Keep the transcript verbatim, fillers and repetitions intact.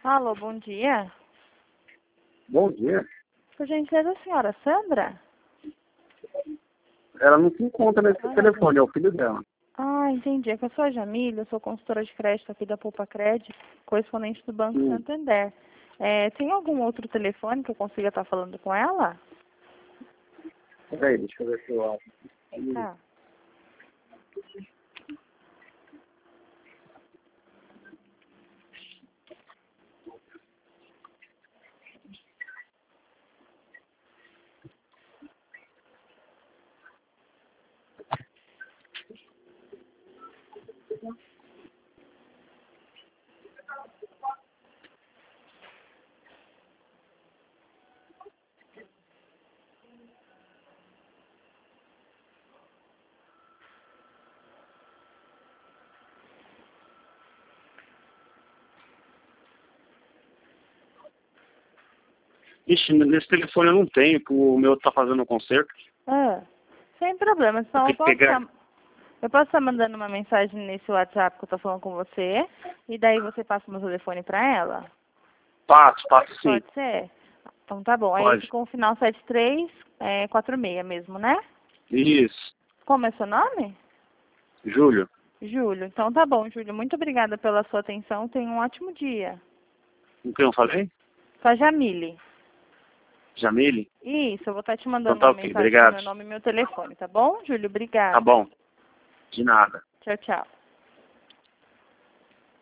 Alô, bom dia. Bom dia. Por gentileza, a senhora Sandra? Ela não se encontra nesse Ah, telefone, é o filho dela. Ah, entendi. É que eu sou a Jamília, eu sou consultora de crédito aqui da Poupa Crédito, correspondente do Banco Hum. Santander. É, tem algum outro telefone que eu consiga estar falando com ela? Peraí, deixa eu ver se eu acho. Tá. Ixi, nesse telefone eu não tenho, que o meu tá fazendo um concerto. Ah, sem problema. Então eu Tem que posso pegar. estar, eu posso estar mandando uma mensagem nesse WhatsApp que eu tô falando com você, e daí você passa o meu telefone para ela? Passo, passo sim. Pode ser? Então tá bom. Aí Pode. ficou o final sete três é, quatro seis mesmo, né? Isso. Como é seu nome? Júlio. Júlio. Então tá bom, Júlio. Muito obrigada pela sua atenção. Tenha um ótimo dia. Com quem eu falei? Com a Jamile. Jamile? Isso, eu vou estar te Então mandando tá uma ok, mensagem com obrigado. meu nome e meu telefone, tá bom, Júlio? Tá Obrigada. bom. De nada. Tchau, tchau.